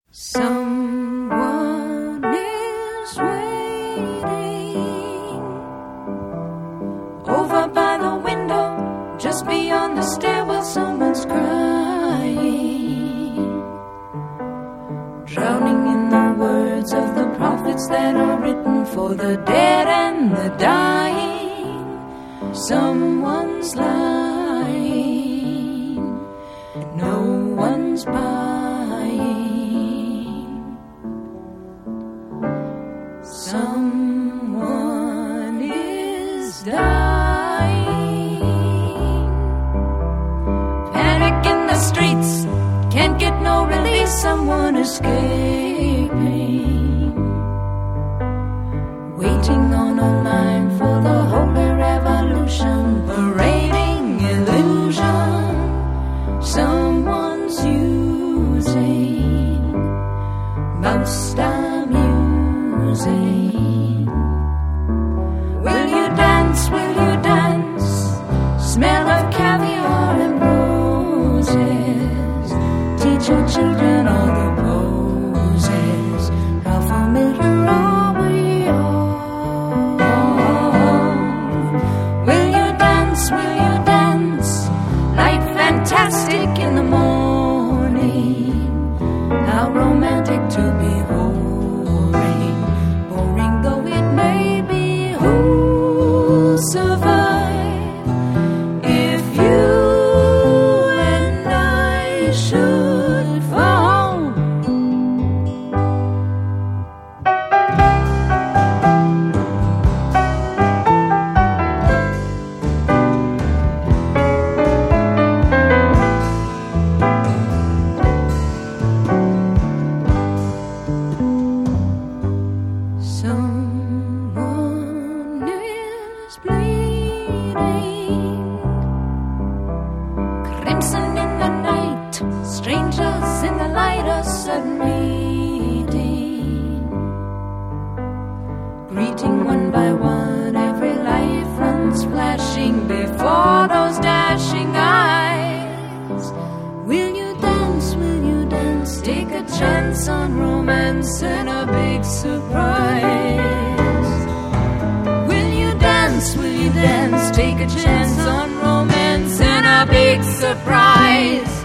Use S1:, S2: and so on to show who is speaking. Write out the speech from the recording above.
S1: Someone is waiting over by the window, just beyond the stairwell. Someone's crying, drowning in the words of the prophets that are written for the dead and the dying. Someone's lying, no one's buying. Someone is dying. Panic in the streets, can't get no release. Someone escaping, waiting on a line for the holy revolution, parading illusion. Someone's using most amusing. Will you dance? Will you dance? Smell of caviar and roses. Teach your children all the poses. How familiar are we all? Will you dance? Will you dance? Light fantastic in the morning. How romantic to behold. Survive if you and I should fall. Bleeding, crimson in the night, strangers in the light, a sudden meeting, greeting one by one, every life runs flashing before those dashing eyes. Will you dance? Will you dance? Take a chance on romance and a big surprise. Will you dance? Take a chance on romance and a big surprise.